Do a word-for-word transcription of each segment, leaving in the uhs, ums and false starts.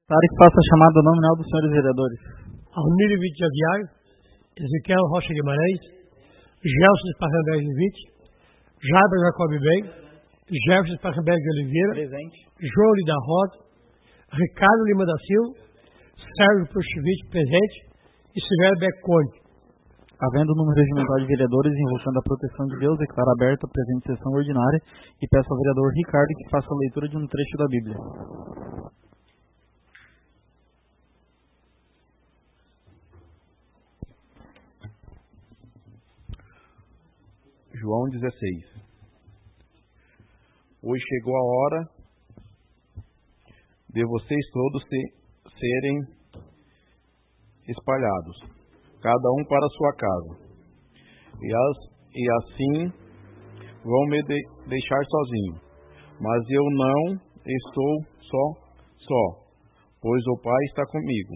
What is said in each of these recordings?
Para que faça a chamada nominal dos senhores vereadores. Almírio Vitti de Aguiar, Ezequiel Rocha Guimarães, Gelson Sparrenberg de Vitti, Jaber Jacob Bem, Jefferson Sparrenberg de Oliveira, Presente. João Lida Rosa, Ricardo Lima da Silva, Sérgio Puxivich, presente, e Silvério Beck Conde. Havendo o número regimental de vereadores invocando a proteção de Deus, declaro aberta a presente sessão ordinária e peço ao vereador Ricardo que faça a leitura de um trecho da Bíblia. João dezesseis. Hoje chegou a hora de vocês todos se, serem espalhados, cada um para a sua casa. E, as, e assim vão me de, deixar sozinho. Mas eu não estou só, só, pois o Pai está comigo.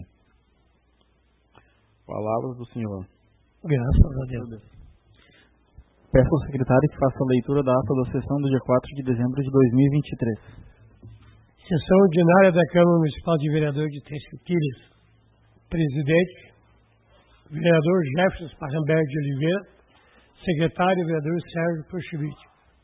Palavras do Senhor. Graças a Deus. Peço ao secretário que faça a leitura da ata da sessão do dia quatro de dezembro de dois mil e vinte e três. Sessão ordinária da Câmara Municipal de Vereadores de Três Coquilhas. Presidente, vereador Jefferson Sparrenberg de Oliveira. Secretário, vereador Sérgio Puxivich.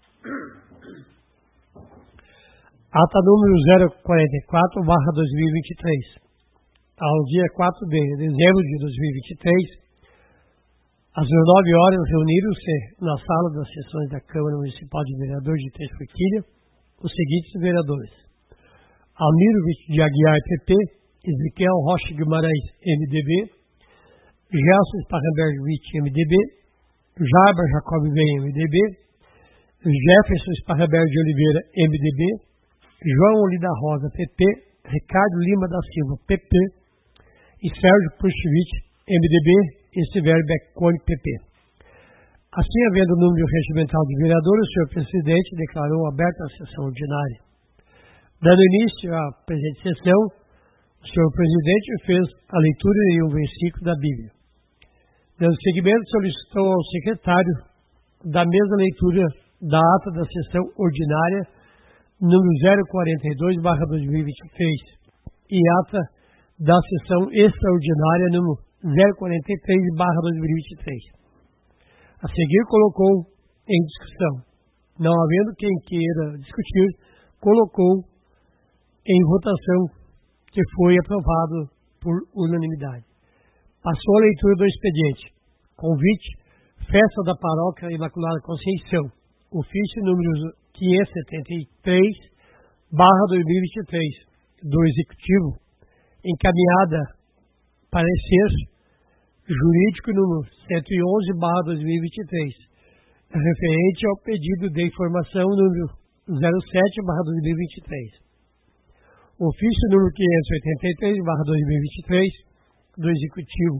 Ata número zero quarenta e quatro barra dois mil e vinte e três. Ao dia quatro de dezembro de dois mil e vinte e três, às dezenove horas, reuniram-se na sala das sessões da Câmara Municipal de Vereadores de Três Coquilhas os seguintes vereadores: Almírio Vitti de Aguiar, P P, Ezequiel Rocha Guimarães, M D B, Gelson Sparrenberg Vitti, M D B, Jaber Jacob Bem, M D B, Jefferson Sparrenberg de Oliveira, M D B, João Lida Rosa, P P, Ricardo Lima da Silva, P P, e Sérgio Puxivich, M D B, e Silvério Beck Conde, P P. Assim, havendo o número regimental de vereadores, o senhor presidente declarou aberta a sessão ordinária. Dando início à presente sessão, o senhor presidente fez a leitura de um versículo da Bíblia. Dando seguimento, solicitou ao secretário da mesma leitura da ata da sessão ordinária número zero quarenta e dois barra dois mil e vinte e três e ata da sessão extraordinária número zero quarenta e três barra dois mil e vinte e três. A seguir, colocou em discussão. Não havendo quem queira discutir, colocou em votação, que foi aprovado por unanimidade. Passou a leitura do expediente. Convite, Festa da Paróquia Imaculada Conceição, ofício número quinhentos e setenta e três barra dois mil e vinte e três, do Executivo, encaminhada parecer jurídico número cento e onze barra dois mil e vinte e três, referente ao pedido de informação número zero sete barra dois mil e vinte e três. Ofício número quinhentos e oitenta e três barra dois mil e vinte e três, do Executivo,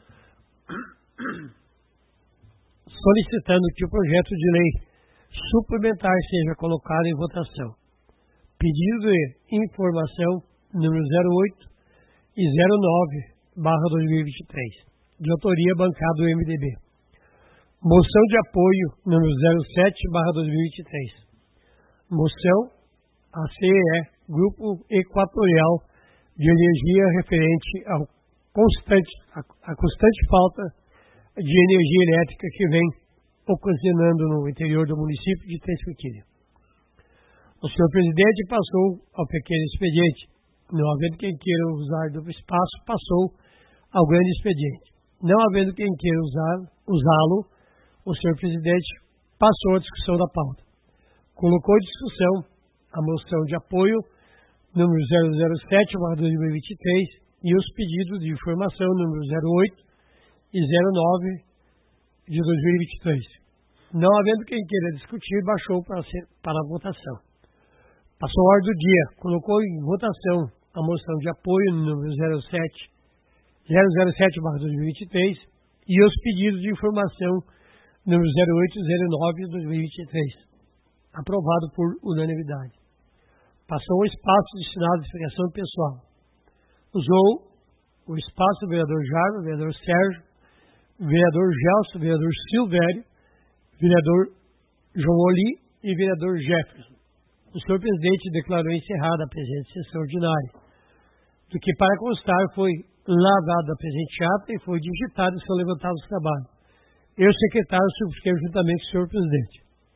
solicitando que o projeto de lei suplementar seja colocado em votação. Pedido de informação número zero oito e zero nove barra dois mil e vinte e três, de autoria bancada do M D B. Moção de apoio número zero sete barra dois mil e vinte e três. Moção A C E E, Grupo Equatorial de Energia, referente ao constante, a, a constante falta de energia elétrica que vem ocasionando no interior do município de Três Coquilhas. O senhor presidente passou ao pequeno expediente. Não havendo quem queira usar do espaço, passou ao grande expediente. Não havendo quem queira usar, usá-lo, o senhor presidente passou a discussão da pauta. Colocou em discussão a moção de apoio número zero zero sete barra dois mil e vinte e três e os pedidos de informação número zero oito e zero nove de dois mil e vinte e três. Não havendo quem queira discutir, baixou para, ser, para a votação. Passou a ordem do dia, colocou em votação a moção de apoio número zero sete barra dois mil e vinte e três e os pedidos de informação número zero oito e zero nove de dois mil e vinte e três, aprovado por unanimidade. Passou o espaço destinado à explicação pessoal. Usou o espaço do vereador Jairo, vereador Sérgio, vereador Gelson, vereador Silvério, vereador João Oli e vereador Jefferson. O senhor presidente declarou encerrada a presente sessão ordinária. do que para constar foi lavada a presente ata e foi digitado e são levantados os trabalhos. Eu, secretário, subscrevo juntamente com o senhor presidente.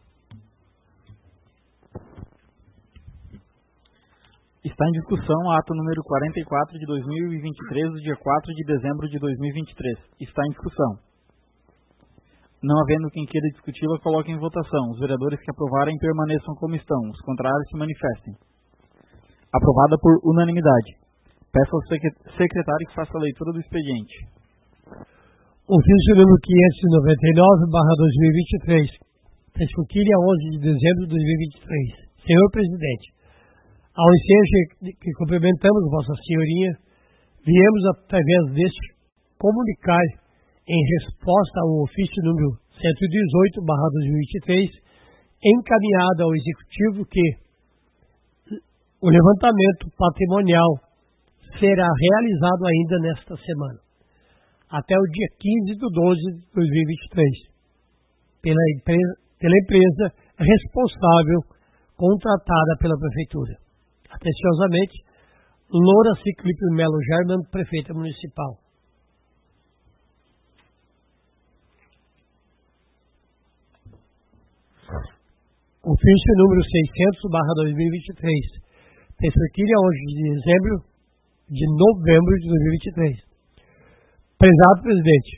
Está em discussão a ata número quarenta e quatro de dois mil e vinte e três, do dia quatro de dezembro de dois mil e vinte e três. Está em discussão. Não havendo quem queira discuti-la, coloque em votação. Os vereadores que aprovarem permaneçam como estão. Os contrários se manifestem. Aprovada por unanimidade. Peço ao secretário que faça a leitura do expediente. Ofício número quinhentos e noventa e nove barra dois mil e vinte e três. Pesquilha, onze de dezembro de dois mil e vinte e três. Senhor Presidente, ao ensejo que cumprimentamos Vossa Senhoria, viemos através deste comunicar em resposta ao ofício número cento e dezoito barra dois mil e vinte e três, encaminhado ao Executivo que o levantamento patrimonial será realizado ainda nesta semana, até o dia quinze de doze de dois mil e vinte e três, pela empresa, pela empresa responsável contratada pela Prefeitura. Atenciosamente, Loura Ciclipe Melo German, Prefeita Municipal. Ofício número seiscentos barra dois mil e vinte e três. Pesquilha, onze de dezembro de novembro de dois mil e vinte e três. Prezado Presidente,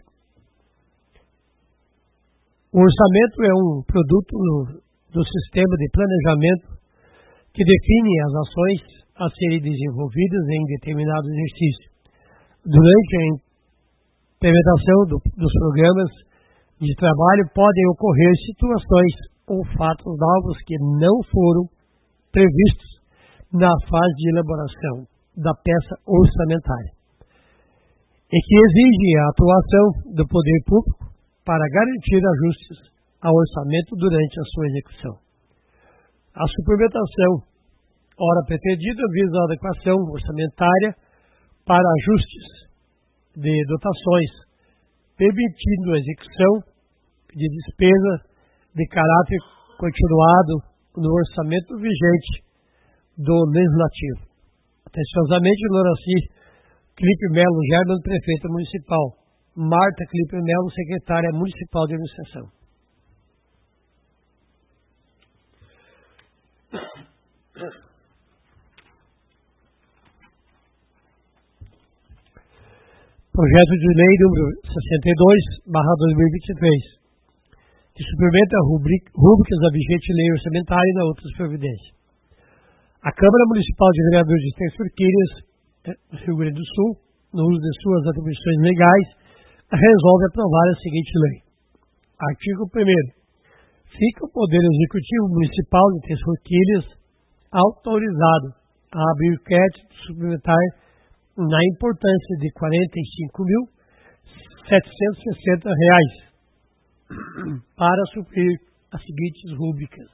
o orçamento é um produto do sistema de planejamento que define as ações a serem desenvolvidas em determinado exercício. Durante a implementação do, dos programas de trabalho podem ocorrer situações ou fatos novos que não foram previstos na fase de elaboração da peça orçamentária e que exigem a atuação do poder público para garantir ajustes ao orçamento durante a sua execução. A suplementação, ora pretendida, visa a adequação orçamentária para ajustes de dotações, permitindo a execução de despesa de caráter continuado no orçamento vigente do Legislativo. Atenciosamente, Loraci Clipe Melo German, Prefeita Municipal. Marta Clipe Melo, Secretária Municipal de Administração. Projeto de Lei número sessenta e dois barra dois mil e vinte e três, que suplementa rúbricas da vigente Lei Orçamentária e da outras providências. A Câmara Municipal de Vereadores de Três Forquilhas, do Rio Grande do Sul, no uso de suas atribuições legais, resolve aprovar a seguinte lei. Artigo primeiro. Fica o Poder Executivo Municipal de Três Forquilhas autorizado a abrir crédito suplementar na importância de quarenta e cinco mil setecentos e sessenta reais para suprir as seguintes rúbricas.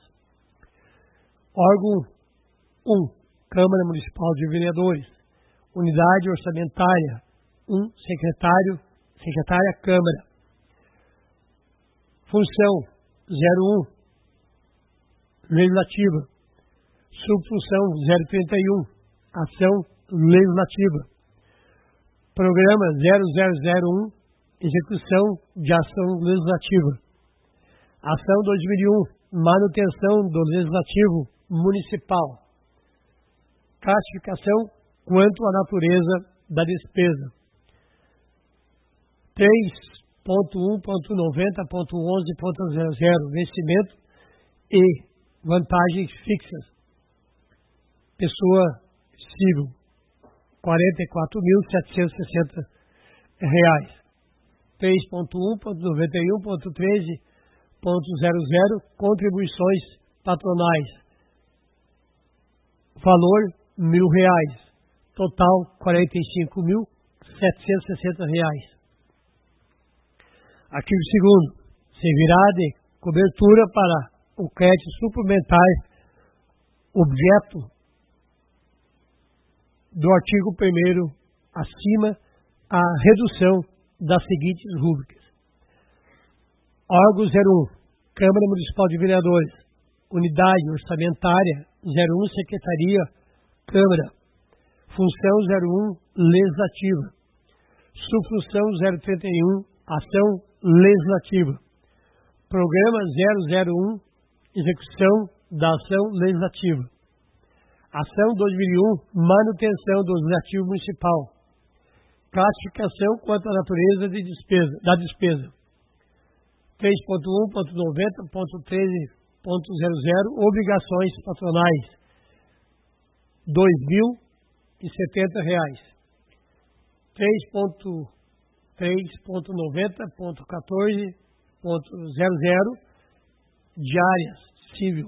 Órgão um. Câmara Municipal de Vereadores. Unidade Orçamentária. um. Secretário, Secretária Câmara. Função zero um. Legislativa. Subfunção zero trinta e um. Ação Legislativa. Programa zero zero zero um. Execução de ação legislativa. Ação dois mil e um. Manutenção do Legislativo Municipal. Classificação quanto à natureza da despesa. três ponto um ponto noventa ponto onze ponto zero zero. Vencimento e vantagens fixas. Pessoa civil. quarenta e quatro mil setecentos e sessenta reais. três ponto um ponto noventa e um ponto treze ponto zero zero. Contribuições patronais. Valor mil reais. Total quarenta e cinco mil setecentos e sessenta reais. Artigo segundo. Servirá de cobertura para o crédito suplementar objeto do artigo primeiro acima a redução das seguintes rúbricas. Órgão zero um. Câmara Municipal de Vereadores. Unidade Orçamentária zero um. Secretaria Câmara. Função zero um, legislativa. Subfunção zero trinta e um, ação legislativa. Programa zero zero um, execução da ação legislativa. Ação dois mil e um, manutenção do legislativo municipal. Classificação quanto à natureza de despesa, da despesa. três ponto um ponto noventa ponto treze ponto zero zero, obrigações patronais, dois mil e setenta reais. três ponto três ponto noventa ponto quatorze ponto zero zero, diárias, civil,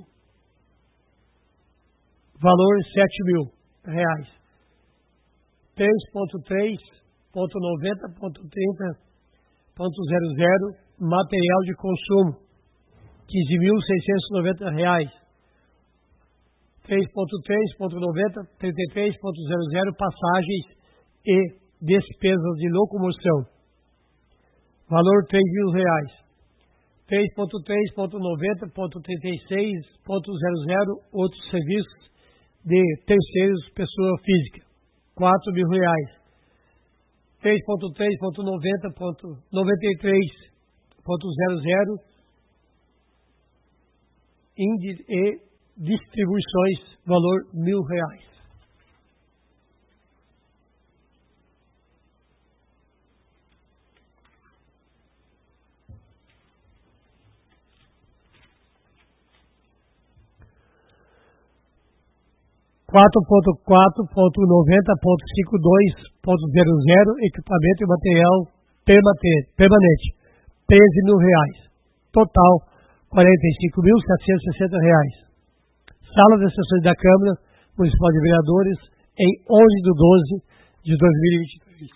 valor sete mil reais. três ponto três ponto noventa ponto trinta ponto zero zero, material de consumo, quinze mil seiscentos e noventa reais. três ponto três ponto noventa, trinta e três ponto zero zero, passagens e despesas de locomoção, valor três mil reais. três ponto três ponto noventa ponto trinta e seis ponto zero zero, outros serviços de terceiros, pessoa física, quatro mil reais. três ponto três ponto noventa ponto noventa e três ponto zero zero, e distribuições, valor mil reais. quatro ponto quatro ponto noventa ponto cinquenta e dois ponto zero zero, equipamento e material permanente, treze mil reais. Total, quarenta e cinco mil setecentos e sessenta reais. Sala de sessões da Câmara Municipal de Vereadores, em onze de doze de dois mil e vinte e três.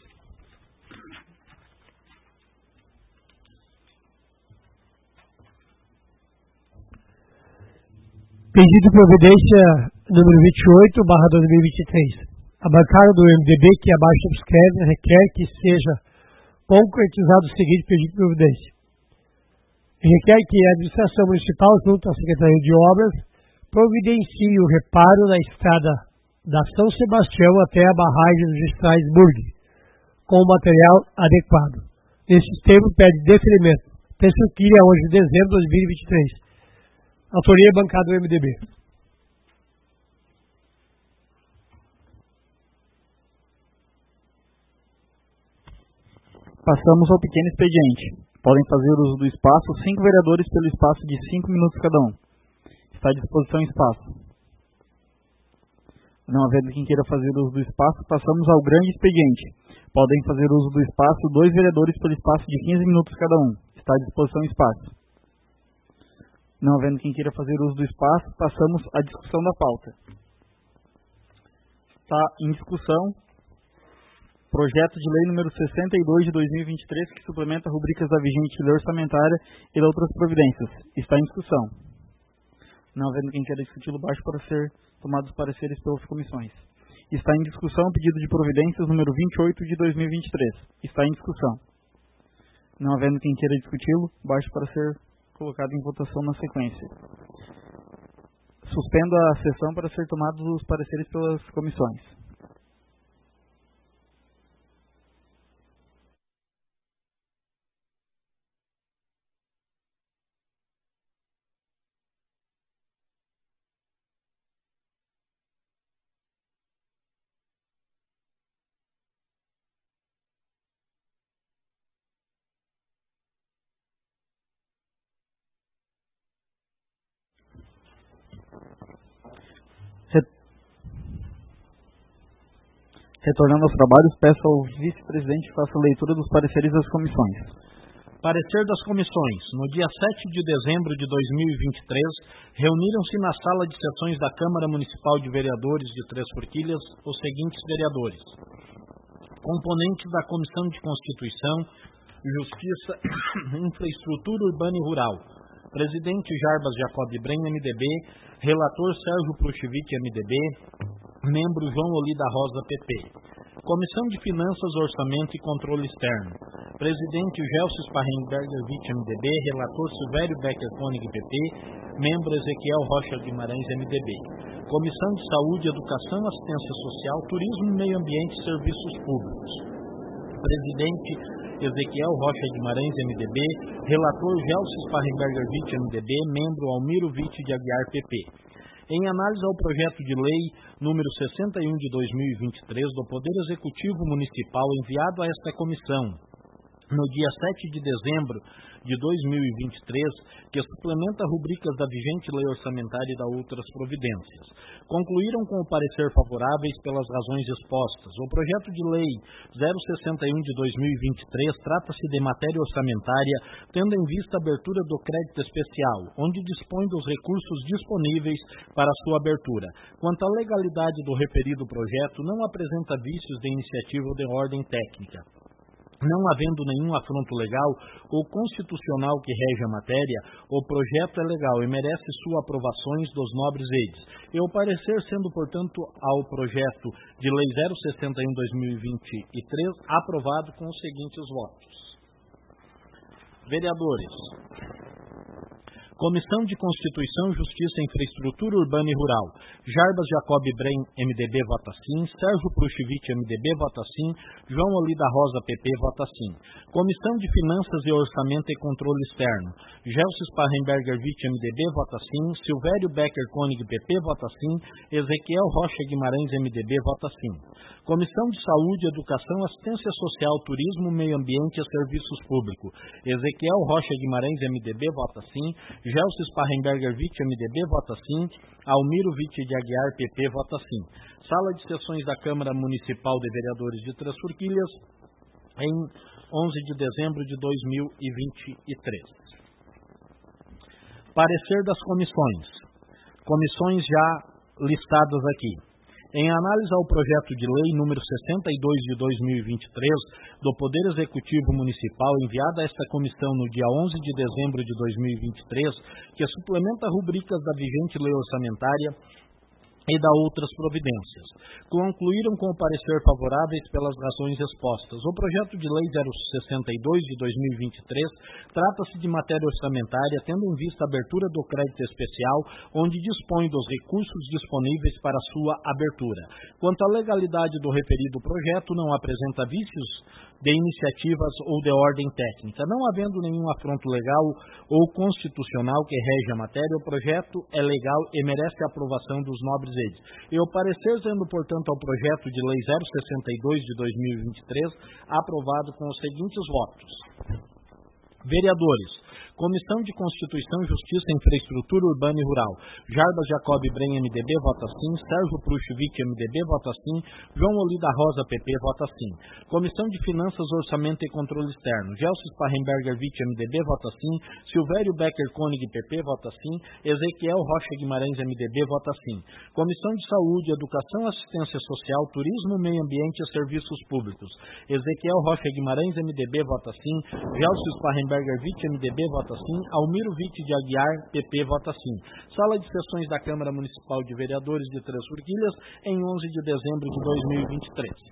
Pedido de providência número vinte e oito, barra dois mil e vinte e três. A bancada do M D B, que abaixo subscreve, requer que seja concretizado o seguinte pedido de providência. Requer que a administração municipal, junto à Secretaria de Obras, providencie o reparo na estrada da São Sebastião até a barragem do Strasburg, com material adequado. Nesse termo, pede deferimento. Terça-feira, onze de dezembro de dois mil e vinte e três. Autoria bancada do M D B. Passamos ao pequeno expediente. Podem fazer uso do espaço cinco vereadores pelo espaço de cinco minutos cada um. Está à disposição o espaço. Não havendo quem queira fazer uso do espaço, passamos ao grande expediente. Podem fazer uso do espaço dois vereadores pelo espaço de quinze minutos cada um. Está à disposição o espaço. Não havendo quem queira fazer uso do espaço, passamos à discussão da pauta. Está em discussão projeto de lei número sessenta e dois de dois mil e vinte e três, que suplementa rubricas da vigente lei orçamentária e de outras providências. Está em discussão. Não havendo quem queira discuti-lo, baixo para ser tomados pareceres pelas comissões. Está em discussão o pedido de providências número vinte e oito de dois mil e vinte e três. Está em discussão. Não havendo quem queira discuti-lo, baixo para ser colocado em votação na sequência. Suspendo a sessão para ser tomados os pareceres pelas comissões. Retornando aos trabalhos, peço ao vice-presidente que faça a leitura dos pareceres das comissões. Parecer das comissões. No dia sete de dezembro de dois mil e vinte e três, reuniram-se na sala de sessões da Câmara Municipal de Vereadores de Três Forquilhas os seguintes vereadores: componentes da Comissão de Constituição, Justiça, Infraestrutura Urbana e Rural, presidente Jarbas Jacob Brem, M D B, relator Sérgio Pruchevich, M D B, membro João Olida Rosa, P P. Comissão de Finanças, Orçamento e Controle Externo. Presidente Gelson Sparrenberger, Witt, M D B. Relator Silvério Becker Koenig, P P. Membro Ezequiel Rocha Guimarães, M D B. Comissão de Saúde, Educação, Assistência Social, Turismo, Meio Ambiente e Serviços Públicos. Presidente Ezequiel Rocha Guimarães, M D B. Relator Gelson Sparrenberger, Witt, M D B. Membro Almiro Witt de Aguiar, P P. Em análise ao projeto de lei número sessenta e um de dois mil e vinte e três do Poder Executivo Municipal enviado a esta comissão no dia sete de dezembro de dois mil e vinte e três, que suplementa rubricas da vigente lei orçamentária e da outras providências. Concluíram com o parecer favoráveis pelas razões expostas. O projeto de lei zero sessenta e um de dois mil e vinte e três trata-se de matéria orçamentária, tendo em vista a abertura do crédito especial, onde dispõe dos recursos disponíveis para sua abertura. Quanto à legalidade do referido projeto, não apresenta vícios de iniciativa ou de ordem técnica. Não havendo nenhum afronto legal ou constitucional que rege a matéria, o projeto é legal e merece sua aprovações dos nobres edes. E o parecer sendo, portanto, ao projeto de lei zero sessenta e um de dois mil e vinte e três aprovado com os seguintes votos. Vereadores. Comissão de Constituição, Justiça, Infraestrutura Urbana e Rural. Jarbas Jacob Brem, M D B, vota sim. Sérgio Pruchevich, M D B, vota sim. João Olida Rosa, P P, vota sim. Comissão de Finanças e Orçamento e Controle Externo. Gelson Sparrenberger, Witt, M D B, vota sim. Silvério Becker Koenig, P P, vota sim. Ezequiel Rocha Guimarães, M D B, vota sim. Comissão de Saúde, Educação, Assistência Social, Turismo, Meio Ambiente e Serviços Públicos. Ezequiel Rocha Guimarães, M D B, vota sim. Gelson Sparrenberger, Witt, M D B, vota sim. Almiro Witt de Aguiar, P P, vota sim. Sala de Sessões da Câmara Municipal de Vereadores de Três Forquilhas, em onze de dezembro de dois mil e vinte e três. Parecer das comissões. Comissões já listadas aqui. Em análise ao projeto de lei número sessenta e dois de dois mil e vinte e três do Poder Executivo Municipal enviada a esta comissão no dia onze de dezembro de dois mil e vinte e três, que suplementa rubricas da vigente lei orçamentária e da outras providências. Concluíram com o parecer favoráveis pelas razões expostas. O projeto de lei zero sessenta e dois de dois mil e vinte e três trata-se de matéria orçamentária, tendo em vista a abertura do crédito especial, onde dispõe dos recursos disponíveis para sua abertura. Quanto à legalidade do referido projeto, não apresenta vícios de iniciativas ou de ordem técnica. Não havendo nenhum afronto legal ou constitucional que rege a matéria, o projeto é legal e merece a aprovação dos nobres edes. E o parecer sendo, portanto, ao projeto de lei zero sessenta e dois de dois mil e vinte e três aprovado com os seguintes votos. Vereadores. Comissão de Constituição, Justiça, Infraestrutura Urbana e Rural. Jarbas Jacob Brem, M D B, vota sim. Sérgio Pruchevich, M D B, vota sim. João Olida Rosa, P P, vota sim. Comissão de Finanças, Orçamento e Controle Externo. Gelson Sparrenberger, Witt, M D B, vota sim. Silvério Becker Koenig, P P, vota sim. Ezequiel Rocha Guimarães, M D B, vota sim. Comissão de Saúde, Educação, Assistência Social, Turismo, Meio Ambiente e Serviços Públicos. Ezequiel Rocha Guimarães, M D B, vota sim. Gelson Sparrenberger, Witt, M D B, vota sim. Almiro Witt de Aguiar, P P, vota sim. Sala de Sessões da Câmara Municipal de Vereadores de Três Forquilhas, em onze de dezembro de dois mil e vinte e três.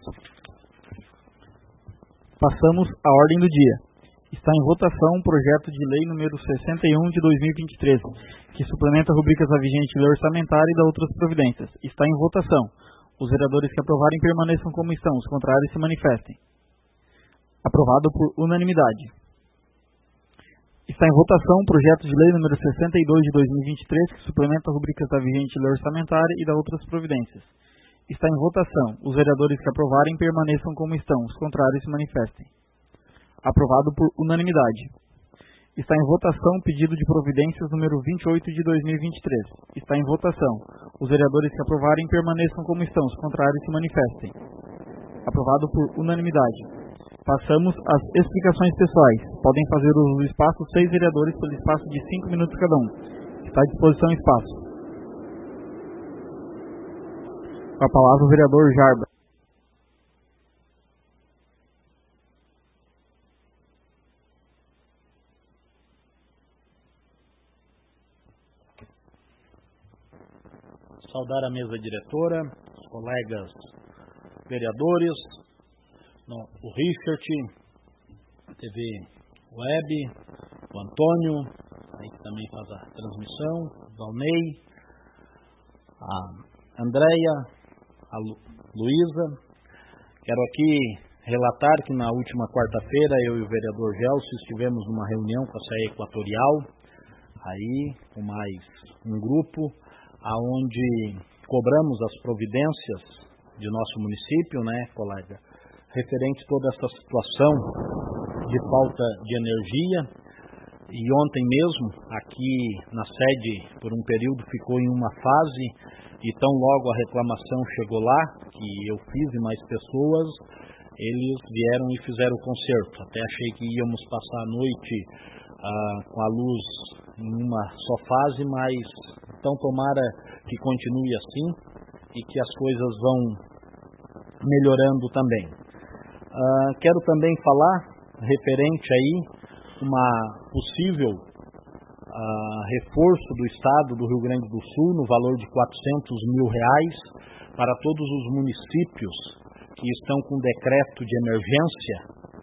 Passamos à ordem do dia. Está em votação o projeto de lei número sessenta e um de dois mil e vinte e três, que suplementa rubricas da vigente lei orçamentária e da outras providências. Está em votação. Os vereadores que aprovarem permaneçam como estão, os contrários se manifestem. Aprovado por unanimidade. Está em votação o projeto de lei número sessenta e dois de dois mil e vinte e três, que suplementa rubricas da vigente lei orçamentária e da outras providências. Está em votação. Os vereadores que aprovarem permaneçam como estão, os contrários se manifestem. Aprovado por unanimidade. Está em votação o pedido de providências número vinte e oito de dois mil e vinte e três. Está em votação. Os vereadores que aprovarem permaneçam como estão, os contrários se manifestem. Aprovado por unanimidade. Passamos às explicações pessoais. Podem fazer uso do espaço seis vereadores pelo espaço de cinco minutos cada um. Está à disposição o espaço. Com a palavra o vereador Jarba. Saudar a mesa diretora, os colegas vereadores, o Richard, T V Web, o Antônio, aí que também faz a transmissão, o Valnei, a Andréia, a Lu, Luísa. Quero aqui relatar que na última quarta-feira eu e o vereador Gelson estivemos numa reunião com a C E A Equatorial, aí com mais um grupo, aonde cobramos as providências de nosso município, né, colega, referente a toda essa situação de falta de energia. E ontem mesmo, aqui na sede, por um período ficou em uma fase, e tão logo a reclamação chegou lá, que eu fiz e mais pessoas, eles vieram e fizeram o conserto. Até achei que íamos passar a noite ah, com a luz em uma só fase, mas então tomara que continue assim e que as coisas vão melhorando também. Ah, quero também falar referente aí uma possível ah, reforço do Estado do Rio Grande do Sul no valor de quatrocentos mil reais para todos os municípios que estão com decreto de emergência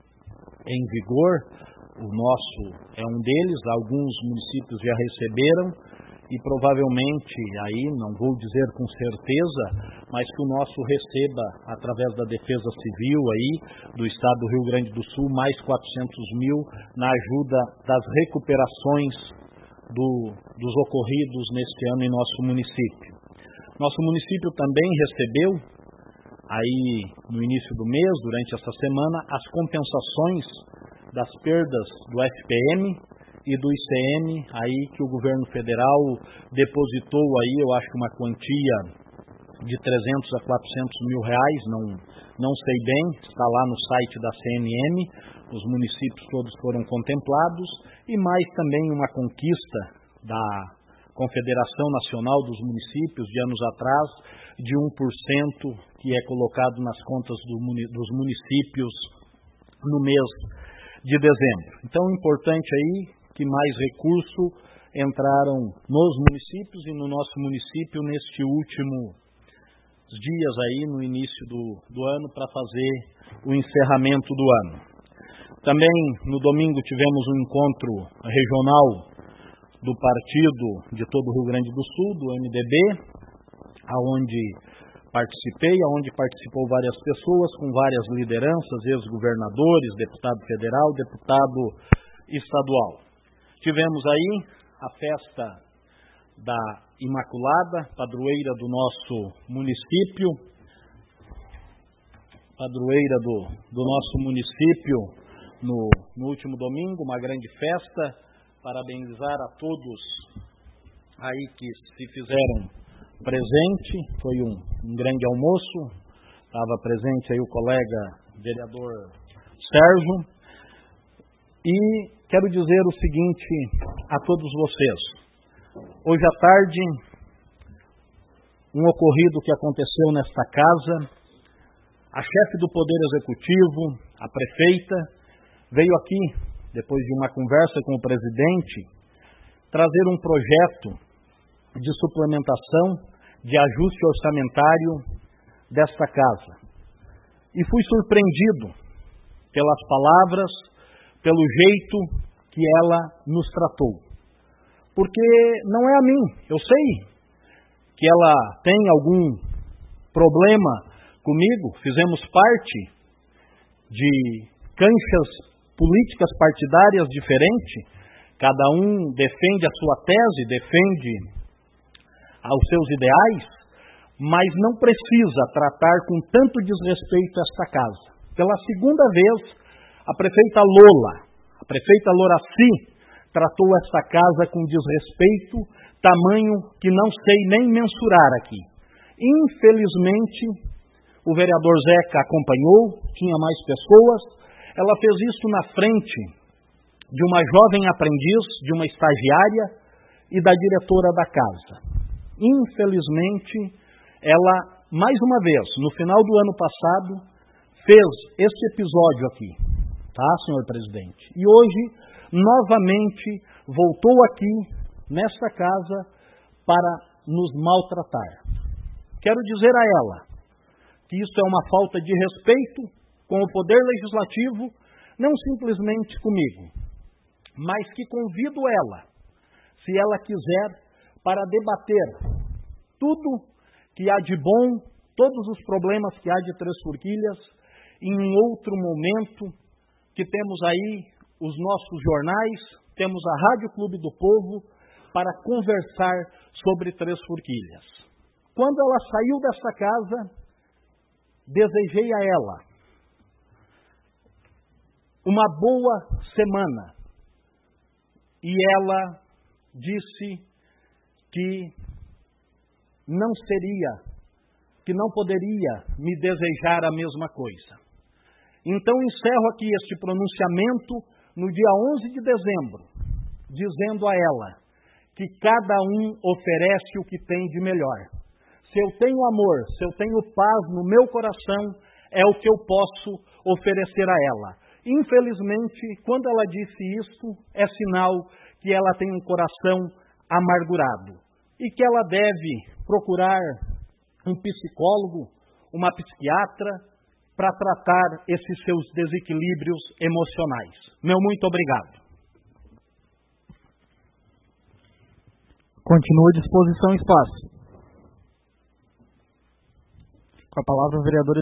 em vigor. O nosso é um deles, alguns municípios já receberam e provavelmente, aí não vou dizer com certeza, mas que o nosso receba, através da Defesa Civil aí do Estado do Rio Grande do Sul, mais quatrocentos mil na ajuda das recuperações do, dos ocorridos neste ano em nosso município. Nosso município também recebeu, aí no início do mês, durante essa semana, as compensações das perdas do F P M e do I C M, aí que o governo federal depositou aí, eu acho que uma quantia de trezentos a quatrocentos mil reais, não, não sei bem, está lá no site da C N M, os municípios todos foram contemplados, e mais também uma conquista da Confederação Nacional dos Municípios de anos atrás, de um por cento que é colocado nas contas do, dos municípios no mês de dezembro. Então, importante aí que mais recursos entraram nos municípios e no nosso município neste último dias aí, no início do, do ano, para fazer o encerramento do ano. Também, no domingo, tivemos um encontro regional do partido de todo o Rio Grande do Sul, do M D B, aonde participei, aonde participou várias pessoas, com várias lideranças, ex-governadores, deputado federal, deputado estadual. Tivemos aí a festa da Imaculada, padroeira do nosso município, padroeira do, do nosso município no, no último domingo, uma grande festa, parabenizar a todos aí que se fizeram presente, foi um, um grande almoço, estava presente aí o colega vereador Sérgio, e quero dizer o seguinte a todos vocês. Hoje à tarde, um ocorrido que aconteceu nesta casa, a chefe do Poder Executivo, a prefeita, veio aqui, depois de uma conversa com o presidente, trazer um projeto de suplementação, de ajuste orçamentário desta casa. E fui surpreendido pelas palavras, pelo jeito que ela nos tratou. Porque não é a mim, eu sei que ela tem algum problema comigo, fizemos parte de canchas políticas partidárias diferentes, cada um defende a sua tese, defende aos seus ideais, mas não precisa tratar com tanto desrespeito esta casa. Pela segunda vez, a prefeita Lola, a prefeita Loraci, tratou esta casa com desrespeito, tamanho que não sei nem mensurar aqui. Infelizmente, o vereador Zeca acompanhou, tinha mais pessoas, ela fez isso na frente de uma jovem aprendiz, de uma estagiária e da diretora da casa. Infelizmente, ela, mais uma vez, no final do ano passado, fez esse episódio aqui, tá, senhor presidente? E hoje, novamente, voltou aqui, nesta casa, para nos maltratar. Quero dizer a ela que isso é uma falta de respeito com o Poder Legislativo, não simplesmente comigo, mas que convido ela, se ela quiser, para debater tudo que há de bom, todos os problemas que há de Três Forquilhas, em um outro momento, que temos aí os nossos jornais, temos a Rádio Clube do Povo, para conversar sobre Três Forquilhas. Quando ela saiu dessa casa, desejei a ela uma boa semana. E ela disse que não seria, que não poderia me desejar a mesma coisa. Então encerro aqui este pronunciamento no dia onze de dezembro, dizendo a ela que cada um oferece o que tem de melhor. Se eu tenho amor, se eu tenho paz no meu coração, é o que eu posso oferecer a ela. Infelizmente, quando ela disse isso, é sinal que ela tem um coração amargurado e que ela deve procurar um psicólogo, uma psiquiatra, para tratar esses seus desequilíbrios emocionais. Meu muito obrigado. Continua à disposição o espaço. Com a palavra o vereador.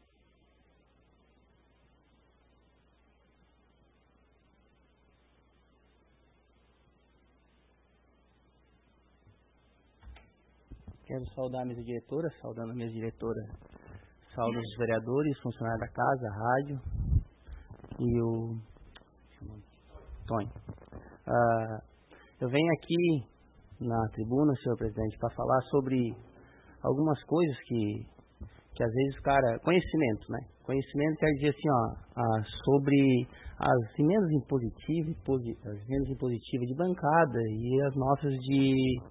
Quero saudar a mesa diretora, saudando a mesa diretora, saudo os vereadores, funcionários da casa, a rádio e o Tony. Uh, eu venho aqui na tribuna, senhor presidente, para falar sobre algumas coisas que, que às vezes, cara, conhecimento, né? Conhecimento quer dizer assim, ó, uh, sobre as emendas impositivas, as emendas impositivas de bancada e as notas de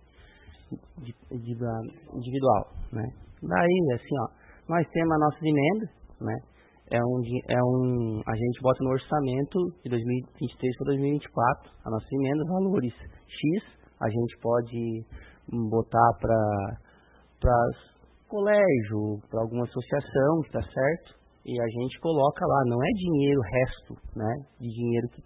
De, de, de, individual, né? Daí, assim, ó, nós temos a nossa emenda, né? É um, é um, a gente bota no orçamento de dois mil e vinte e três para dois mil e vinte e quatro, a nossa emenda, valores X, a gente pode botar para para colégio, para alguma associação, que tá certo, e a gente coloca lá, não é dinheiro resto, né? De dinheiro que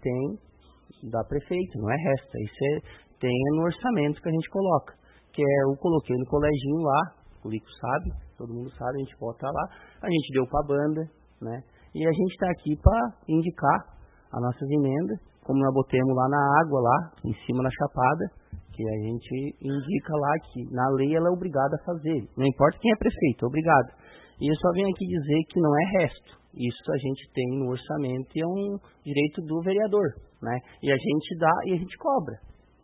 tem da prefeita, não é resto, isso é, tem no orçamento que a gente coloca. Que é, eu coloquei no coleginho lá, o Lico sabe, todo mundo sabe, a gente bota lá, a gente deu para a banda, né? E a gente está aqui para indicar as nossas emendas, como nós botemos lá na água, lá, em cima na chapada, que a gente indica lá que na lei ela é obrigada a fazer, não importa quem é prefeito, é obrigado. E eu só venho aqui dizer que não é resto, isso a gente tem no orçamento e é um direito do vereador, né? E a gente dá e a gente cobra.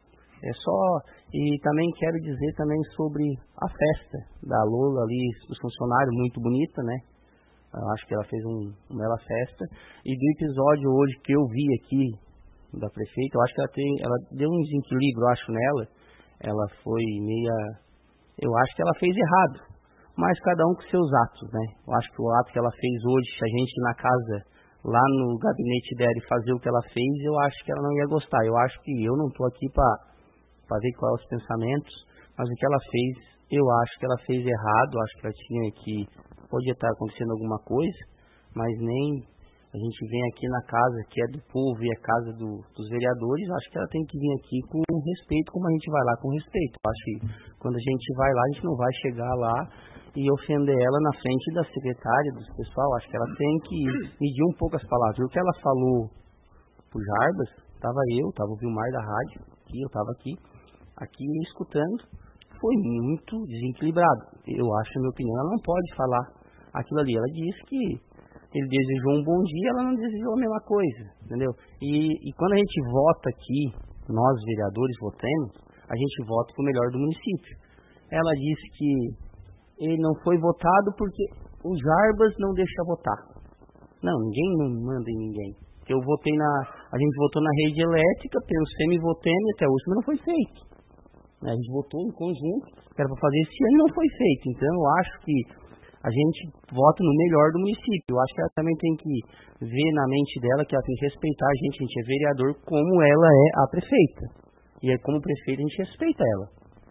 É só, e também quero dizer também sobre a festa da Lola ali, dos funcionários, muito bonita, né? Eu acho que ela fez um, uma bela festa. E do episódio hoje que eu vi aqui da prefeita, eu acho que ela tem, ela deu um desequilíbrio, eu acho, nela. Ela foi meia, eu acho que ela fez errado. Mas cada um com seus atos, né? Eu acho que o ato que ela fez hoje, se a gente ir na casa, lá no gabinete dela e fazer o que ela fez, eu acho que ela não ia gostar. Eu acho que eu não estou aqui para para ver quais os pensamentos, mas o que ela fez, eu acho que ela fez errado, acho que ela tinha que, podia estar acontecendo alguma coisa, mas nem, a gente vem aqui na casa que é do povo e é casa do, dos vereadores, acho que ela tem que vir aqui com respeito, como a gente vai lá com respeito. Acho que quando a gente vai lá, a gente não vai chegar lá e ofender ela na frente da secretária, do pessoal, acho que ela tem que medir um pouco as palavras. O que ela falou pro Jarbas, estava eu, estava o Vilmar da rádio, aqui, eu estava aqui, aqui escutando, foi muito desequilibrado. Eu acho, na minha opinião, ela não pode falar aquilo ali. Ela disse que ele desejou um bom dia, ela não desejou a mesma coisa, entendeu? E, e quando a gente vota aqui, nós vereadores votamos, a gente vota para o melhor do município. Ela disse que ele não foi votado porque o Jarbas não deixa votar. Não, ninguém não manda em ninguém. Eu votei na, a gente votou na rede elétrica, pensei, me votei e até hoje não foi feito. A gente votou em conjunto, que era para fazer esse ano e não foi feito. Então eu acho que a gente vota no melhor do município. Eu acho que ela também tem que ver na mente dela que ela tem que respeitar a gente. A gente é vereador como ela é a prefeita. E é como prefeita a gente respeita ela.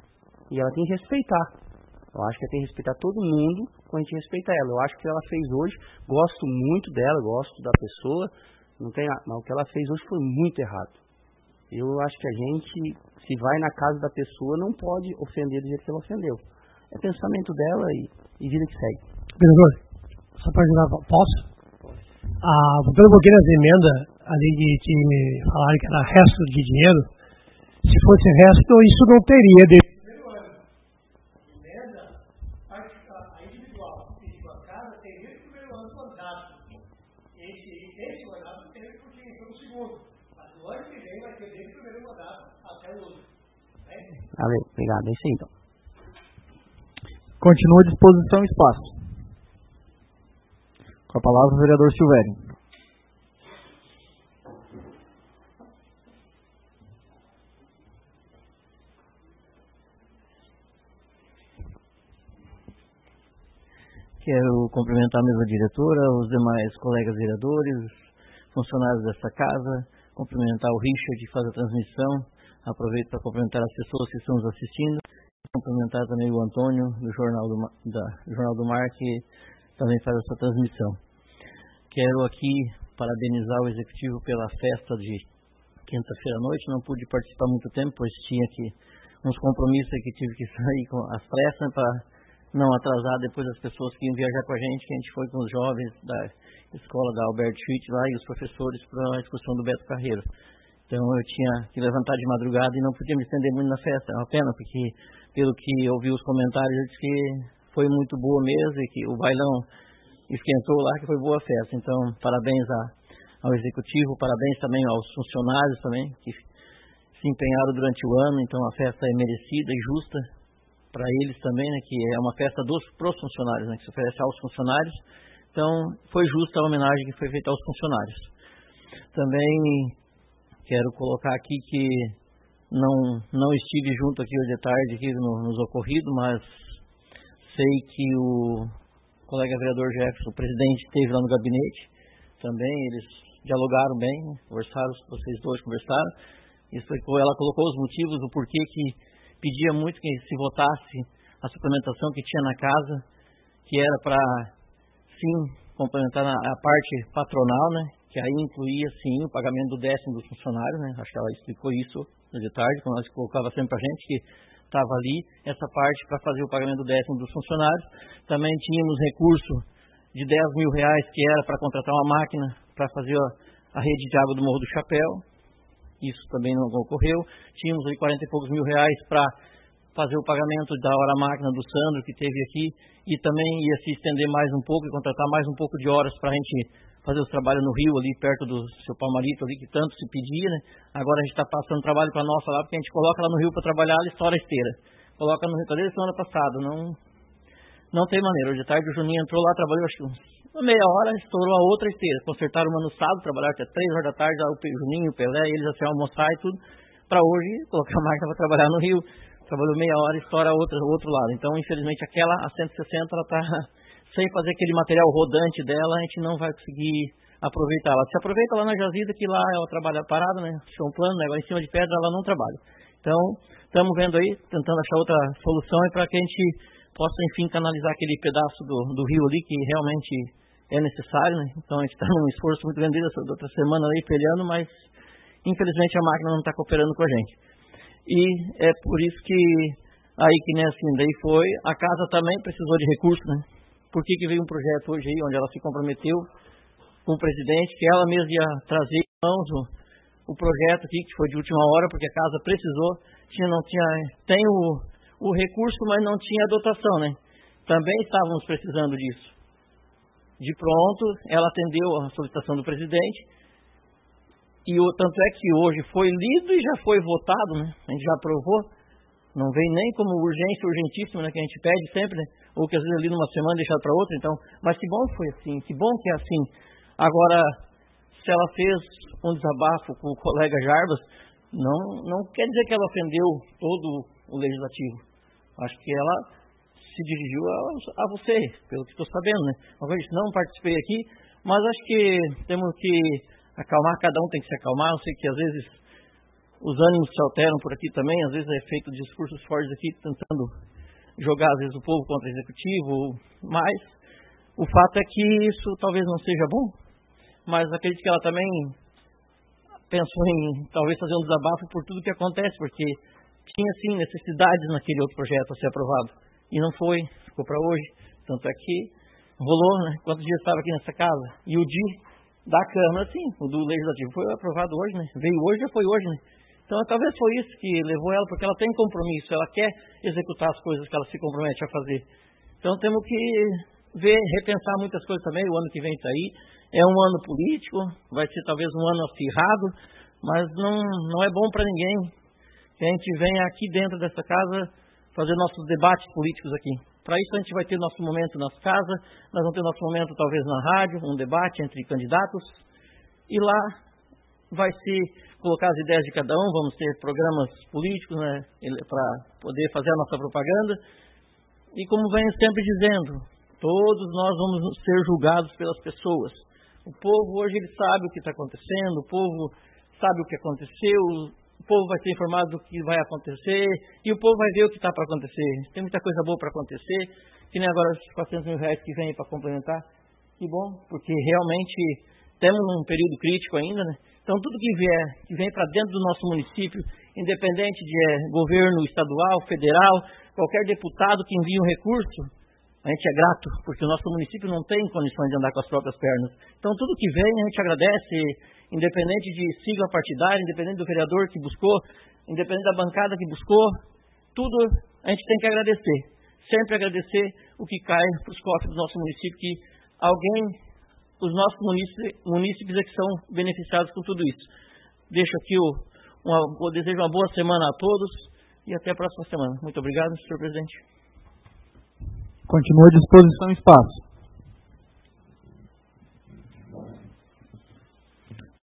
E ela tem que respeitar. Eu acho que ela tem que respeitar todo mundo quando a gente respeita ela. Eu acho que ela fez hoje, gosto muito dela, gosto da pessoa, Não tem, mas o que ela fez hoje foi muito errado. Eu acho que a gente, se vai na casa da pessoa, não pode ofender do jeito que ela ofendeu. É pensamento dela e, e vida que segue. Vereador, só para ajudar, posso? Ah, voltando um pouquinho nas emendas, ali de, de falar que era resto de dinheiro, se fosse resto, isso não teria. De... Emenda, a individual, que pediu a casa, teria que primeiro ano mandato. Esse, esse mandato não teria porque foi o segundo. Mas no ano que vem vai ter desde o primeiro mandato até o outro. Né? Valeu, obrigado. É isso aí, então. Continua à disposição o espaço. Com a palavra o vereador Silvério. Quero cumprimentar a mesa diretora, os demais colegas vereadores, funcionários desta casa, cumprimentar o Richard que faz a transmissão, aproveito para cumprimentar as pessoas que estão nos assistindo, cumprimentar também o Antônio do Jornal do, da, Jornal do Mar, que também faz essa transmissão. Quero aqui parabenizar o Executivo pela festa de quinta-feira à noite, não pude participar muito tempo, pois tinha aqui uns compromissos que tive que sair com as pressas para não atrasar depois as pessoas que iam viajar com a gente, que a gente foi com os jovens da escola da Albert Schmidt lá e os professores para a excursão do Beto Carreiro. Então eu tinha que levantar de madrugada e não podia me estender muito na festa. É uma pena, porque pelo que eu ouvi os comentários, eu disse que foi muito boa mesmo e que o bailão esquentou lá, que foi boa a festa. Então, parabéns a, ao Executivo, parabéns também aos funcionários também, que se empenharam durante o ano. Então a festa é merecida e justa para eles também, né, que é uma festa dos pros funcionários, né, que se oferece aos funcionários. Então, foi justa a homenagem que foi feita aos funcionários. Também quero colocar aqui que não, não estive junto aqui hoje de tarde aqui no, nos ocorrido, mas sei que o colega vereador Jefferson, o presidente, esteve lá no gabinete também, eles dialogaram bem, né, conversaram, vocês dois conversaram, explicou, ela colocou os motivos, o porquê que pedia muito que se votasse a suplementação que tinha na casa, que era para, sim, complementar a, a parte patronal, né, que aí incluía, sim, o pagamento do décimo dos funcionários, né, acho que ela explicou isso de tarde, quando ela colocava sempre para a gente, que estava ali essa parte para fazer o pagamento do décimo dos funcionários. Também tínhamos recurso de dez mil reais, que era para contratar uma máquina para fazer a, a rede de água do Morro do Chapéu. Isso também não ocorreu. Tínhamos aí quarenta e poucos mil reais para fazer o pagamento da hora máquina do Sandro, que teve aqui, e também ia se estender mais um pouco e contratar mais um pouco de horas para a gente fazer os trabalhos no Rio, ali perto do seu Palmarito, ali, que tanto se pedia, né? Agora a gente está passando trabalho para nossa lá, porque a gente coloca lá no Rio para trabalhar, ela estoura a esteira. Coloca no Rio, desde a semana passada, não, não tem maneira. Hoje de tarde o Juninho entrou lá, trabalhou acho que uma meia hora, estourou a outra esteira. Consertaram uma no sábado, trabalharam até três horas da tarde, lá o Juninho, o Pelé, eles assim almoçar e tudo, para hoje colocar a máquina para trabalhar no Rio. Trabalhou meia hora e estoura a outra, o outro lado. Então, infelizmente, aquela, a cento e sessenta, ela está sem fazer aquele material rodante dela, a gente não vai conseguir aproveitar. Ela se aproveita lá na Jazida, que lá ela trabalha parada, né? Chão plano, né? Agora em cima de pedra ela não trabalha. Então, estamos vendo aí, tentando achar outra solução para que a gente possa, enfim, canalizar aquele pedaço do, do rio ali, que realmente é necessário, né? Então, a gente está num esforço muito grande essa outra semana aí peleando, mas infelizmente a máquina não está cooperando com a gente. E é por isso que aí que nem assim, daí foi, a casa também precisou de recursos, né? Por que que veio um projeto hoje aí, onde ela se comprometeu com o presidente, que ela mesma ia trazer em mãos o, o projeto aqui, que foi de última hora, porque a casa precisou, tinha, não tinha, tem o, o recurso, mas não tinha a dotação, né? Também estávamos precisando disso. De pronto, ela atendeu a solicitação do presidente, e o, tanto é que hoje foi lido e já foi votado, né? A gente já aprovou. Não vem nem como urgência, urgentíssima, né? Que a gente pede sempre, né? Ou que às vezes ali numa semana deixado para outra. Então, mas que bom que foi assim, que bom que é assim. Agora, se ela fez um desabafo com o colega Jarbas, não, não quer dizer que ela ofendeu todo o legislativo. Acho que ela se dirigiu a, a você, pelo que estou sabendo, né? Eu disse, não participei aqui, mas acho que temos que acalmar, cada um tem que se acalmar. Eu sei que às vezes os ânimos se alteram por aqui também, às vezes é feito discursos fortes aqui, tentando jogar às vezes o povo contra o executivo, mas o fato é que isso talvez não seja bom, mas acredito que ela também pensou em talvez fazer um desabafo por tudo que acontece, porque tinha sim necessidades naquele outro projeto a ser aprovado. E não foi, ficou para hoje. Tanto é que rolou, né? Quantos dias estava aqui nessa casa? E o D I da Câmara, sim, o do Legislativo foi aprovado hoje, né? Veio hoje, já foi hoje, né? Então talvez foi isso que levou ela, porque ela tem compromisso, ela quer executar as coisas que ela se compromete a fazer. Então temos que ver, repensar muitas coisas também. O ano que vem está aí, é um ano político, vai ser talvez um ano acirrado, mas não, não é bom para ninguém que a gente venha aqui dentro dessa casa fazer nossos debates políticos aqui. Para isso a gente vai ter nosso momento nas casas, nós vamos ter nosso momento talvez na rádio, um debate entre candidatos, e lá vai se colocar as ideias de cada um, vamos ter programas políticos, né, para poder fazer a nossa propaganda. E como venho sempre dizendo, todos nós vamos ser julgados pelas pessoas. O povo hoje ele sabe o que está acontecendo, o povo sabe o que aconteceu, o povo vai ser informado do que vai acontecer e o povo vai ver o que está para acontecer. Tem muita coisa boa para acontecer, que nem agora os quatrocentos mil reais que vem para complementar. Que bom, porque realmente temos um período crítico ainda, né? Então tudo que vier, que vem para dentro do nosso município, independente de é, governo estadual, federal, qualquer deputado que envie um recurso, a gente é grato, porque o nosso município não tem condições de andar com as próprias pernas. Então tudo que vem a gente agradece, independente de sigla partidária, independente do vereador que buscou, independente da bancada que buscou, tudo a gente tem que agradecer. Sempre agradecer o que cai para os cofres do nosso município, que alguém, os nossos munícipes, munícipes é que são beneficiados com tudo isso. Deixo aqui o, uma, eu desejo uma boa semana a todos e até a próxima semana. Muito obrigado, senhor presidente. Continua à disposição espaço.